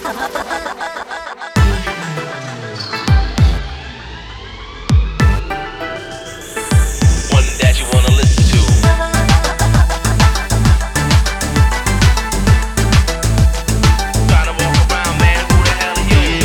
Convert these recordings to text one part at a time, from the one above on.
that you wanna listen to. Trying to walk around, man, who the hell are you?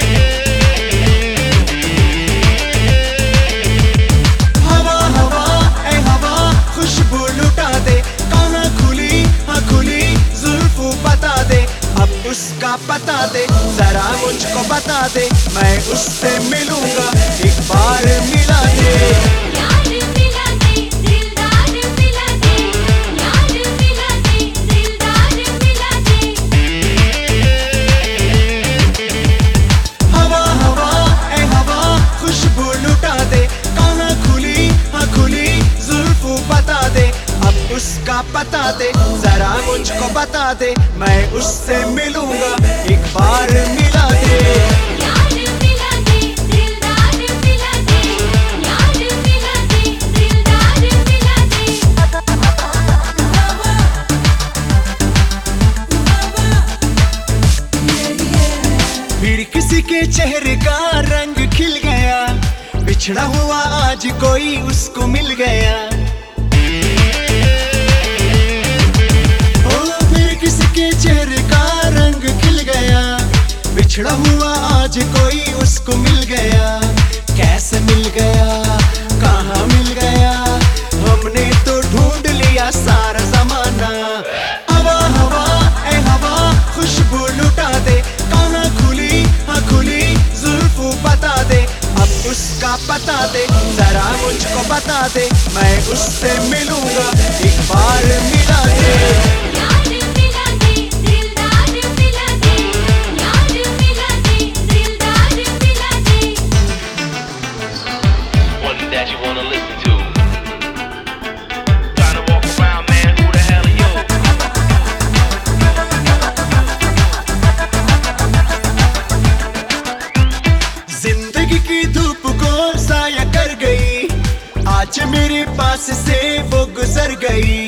हवा हवा ए हवा खुशबू लुटा दे, कहाँ खुली हाँ खुली जुल्फों बता दे, अब उसका पता दे, जरा मुझको बता दे, मैं उससे मिलूंगा, एक बार मिला दे। हवा हवा ए हवा खुशबू लुटा दे, कहाँ खुली हाँ खुली जुल्फों बता दे, अब उसका पता दे, जरा मुझको बता दे, मैं उससे मिलूंगा, एक बार मिला दे। फिर किसी के चेहरे का रंग खिल गया, बिछड़ा हुआ आज कोई उसको मिल गया। ओ फिर किसी के चेहरे का रंग खिल गया, बिछड़ा हुआ आज कोई उसको मिल गया। कैसे मिल गया, कहाँ मिल गया, हमने तो ढूंढ लिया सारा जमाना। हवा हवा ए हवा खुशबू लुटा दे, कहाँ खुली हाँ खुली जुल्फों बता दे, अब उसका पता दे, जरा मुझको बता दे, मैं उससे मिलूंगा, एक बार मिला दे। One that you wanna listen to. Trying to walk around, man, who the hell are you? जिंदगी की धूप को साया कर गई, आज मेरे पास से वो गुजर गई।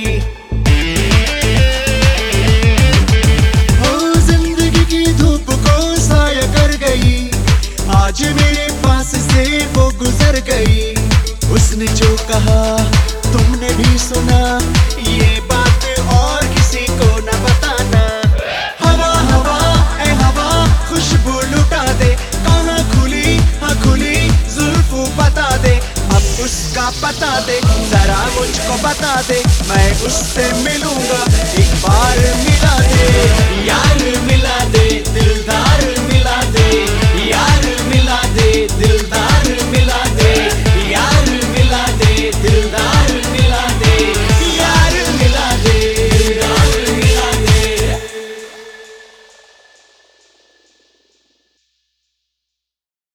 ओ जिंदगी की धूप को साया कर गई, आज मेरे पास से वो गुजर गई। उसने जो कहा तुमने भी सुना, ये बात और किसी को न बताना। हवा हवा ए हवा खुशबू लुटा दे, कहाँ खुली हाँ खुली जुल्फों बता दे, अब उसका पता दे, जरा मुझको बता दे, मैं उससे मिलूंगा, एक बार मिला दे, यार मिला